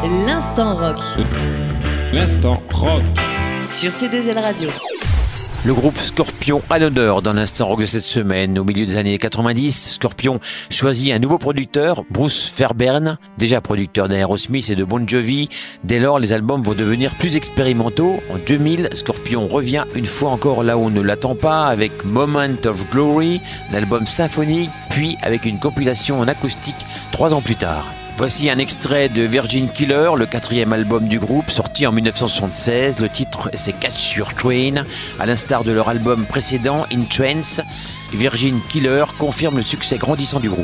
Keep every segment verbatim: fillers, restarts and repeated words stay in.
L'instant rock. L'instant rock. Sur C deux L Radio. Le groupe Scorpions à l'honneur dans l'instant rock de cette semaine. Au milieu des années quatre-vingt-dix, Scorpions choisit un nouveau producteur, Bruce Fairbairn, déjà producteur d'Aerosmith et de Bon Jovi. Dès lors, les albums vont devenir plus expérimentaux. En deux mille, Scorpions revient une fois encore là où on ne l'attend pas avec Moment of Glory, un album symphonique, puis avec une compilation en acoustique trois ans plus tard. Voici un extrait de Virgin Killer, le quatrième album du groupe, sorti en dix-neuf cent soixante-seize. Le titre, c'est Catch Your Train. À l'instar de leur album précédent, In Trance, Virgin Killer confirme le succès grandissant du groupe.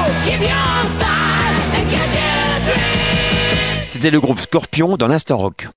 C'était le groupe Scorpions dans l'instant rock.